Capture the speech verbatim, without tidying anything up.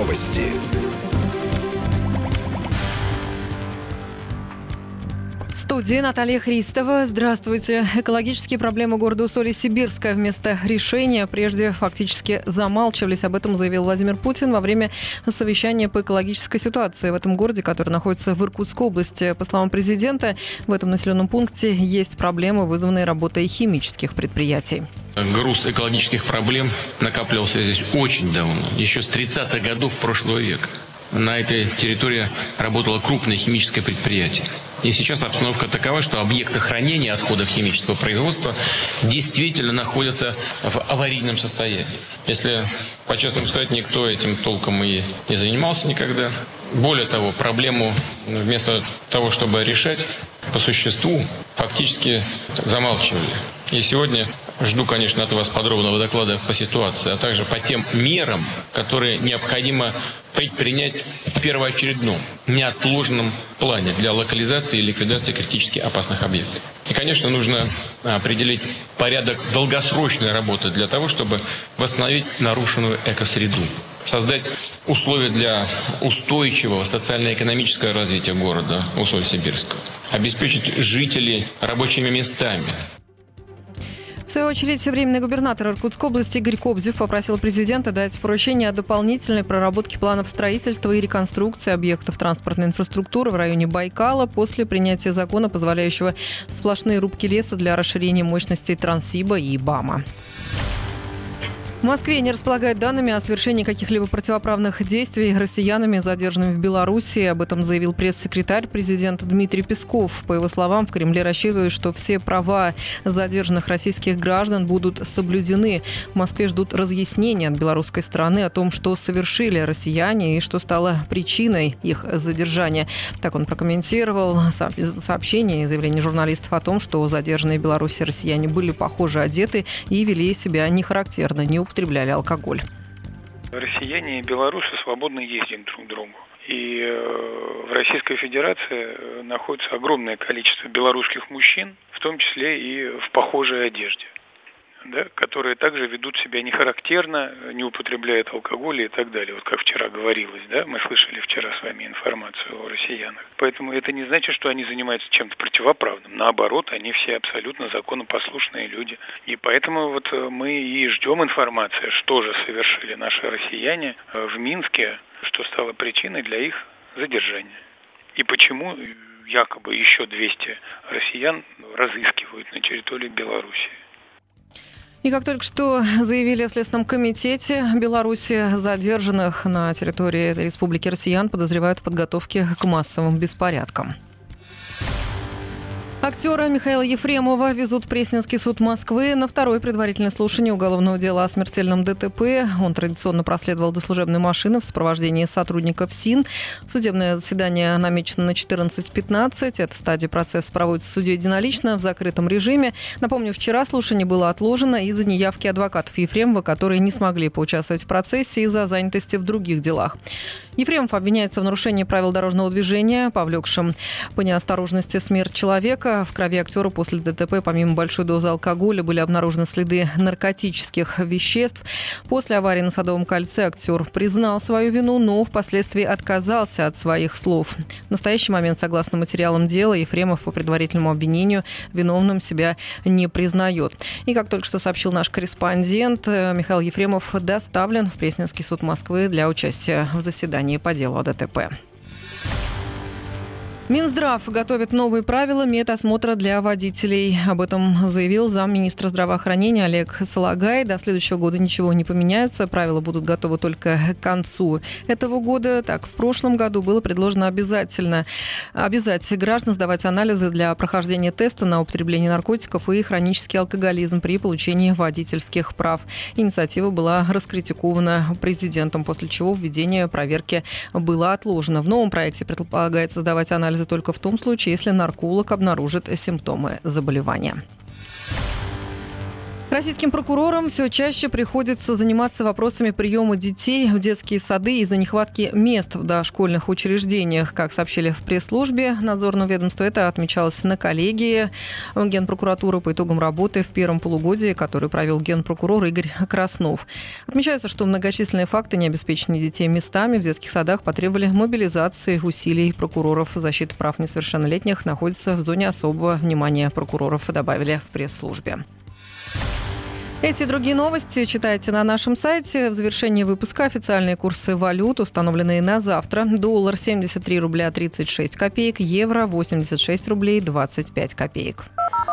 Новости. В студии Наталья Христова. Здравствуйте. Экологические проблемы города Усолье-Сибирска вместо решения прежде фактически замалчивались. Об этом заявил Владимир Путин во время совещания по экологической ситуации в этом городе, который находится в Иркутской области. По словам президента, в этом населенном пункте есть проблемы, вызванные работой химических предприятий. Груз экологических проблем накапливался здесь очень давно, еще с тридцатых годов прошлого века. На этой территории работало крупное химическое предприятие. И сейчас обстановка такова, что объекты хранения отходов химического производства действительно находятся в аварийном состоянии. Если, по-честному сказать, никто этим толком и не занимался никогда. Более того, проблему вместо того, чтобы решать по существу, фактически замалчивали. И сегодня жду, конечно, от вас подробного доклада по ситуации, а также по тем мерам, которые необходимо предпринять в первоочередном, неотложном плане для локализации и ликвидации критически опасных объектов. И, конечно, нужно определить порядок долгосрочной работы для того, чтобы восстановить нарушенную экосреду, создать условия для устойчивого социально-экономического развития города Усолье-Сибирского, обеспечить жителей рабочими местами. В свою очередь, временный губернатор Иркутской области Игорь Кобзев попросил президента дать поручение о дополнительной проработке планов строительства и реконструкции объектов транспортной инфраструктуры в районе Байкала после принятия закона, позволяющего сплошные рубки леса для расширения мощностей Транссиба и БАМа. В Москве не располагают данными о совершении каких-либо противоправных действий россиянами, задержанными в Беларуси. Об этом заявил пресс-секретарь президента Дмитрий Песков. По его словам, в Кремле рассчитывают, что все права задержанных российских граждан будут соблюдены. В Москве ждут разъяснения от белорусской стороны о том, что совершили россияне и что стало причиной их задержания. Так он прокомментировал сообщение и заявление журналистов о том, что задержанные в Беларуси россияне были похоже одеты и вели себя нехарактерно, не употребляли алкоголь. Россияне и белорусы свободно ездят друг к другу. И в Российской Федерации находится огромное количество белорусских мужчин, в том числе и в похожей одежде, да, которые также ведут себя нехарактерно, не употребляют алкоголь и так далее. Вот как вчера говорилось, да, мы слышали вчера с вами информацию о россиянах. Поэтому это не значит, что они занимаются чем-то противоправным. Наоборот, они все абсолютно законопослушные люди. И поэтому вот мы и ждем информации, что же совершили наши россияне в Минске, что стало причиной для их задержания. И почему якобы еще двести россиян разыскивают на территории Беларуси. И как только что заявили в Следственном комитете Беларуси, задержанных на территории Республики россиян подозревают в подготовке к массовым беспорядкам. Актера Михаила Ефремова везут в Пресненский суд Москвы на второе предварительное слушание уголовного дела о смертельном ДТП. Он традиционно проследовал до служебной машины в сопровождении сотрудников СИН. Судебное заседание намечено на четырнадцать пятнадцать. Эта стадия процесса проводится судьей единолично в закрытом режиме. Напомню, вчера слушание было отложено из-за неявки адвокатов Ефремова, которые не смогли поучаствовать в процессе из-за занятости в других делах. Ефремов обвиняется в нарушении правил дорожного движения, повлекшем по неосторожности смерть человека. В крови актера после ДТП, помимо большой дозы алкоголя, были обнаружены следы наркотических веществ. После аварии на Садовом кольце актер признал свою вину, но впоследствии отказался от своих слов. В настоящий момент, согласно материалам дела, Ефремов по предварительному обвинению виновным себя не признает. И как только что сообщил наш корреспондент, Михаил Ефремов доставлен в Пресненский суд Москвы для участия в заседании по делу о ДТП. Минздрав готовит новые правила медосмотра для водителей. Об этом заявил замминистра здравоохранения Олег Салагай. До следующего года ничего не поменяется. Правила будут готовы только к концу этого года. Так, в прошлом году было предложено обязательно обязать граждан сдавать анализы для прохождения теста на употребление наркотиков и хронический алкоголизм при получении водительских прав. Инициатива была раскритикована президентом, после чего введение проверки было отложено. В новом проекте предполагается сдавать анализы только в том случае, если нарколог обнаружит симптомы заболевания. Российским прокурорам все чаще приходится заниматься вопросами приема детей в детские сады из-за нехватки мест в дошкольных учреждениях. Как сообщили в пресс-службе надзорного ведомства, это отмечалось на коллегии Генпрокуратуры по итогам работы в первом полугодии, который провел генпрокурор Игорь Краснов. Отмечается, что многочисленные факты необеспечения детей местами в детских садах потребовали мобилизации усилий прокуроров. Защита прав несовершеннолетних находится в зоне особого внимания прокуроров, добавили в пресс-службе. Эти и другие новости читайте на нашем сайте. В завершении выпуска официальные курсы валют, установленные на завтра. Доллар семьдесят три рубля тридцать шесть копеек, евро восемьдесят шесть рублей двадцать пять копеек.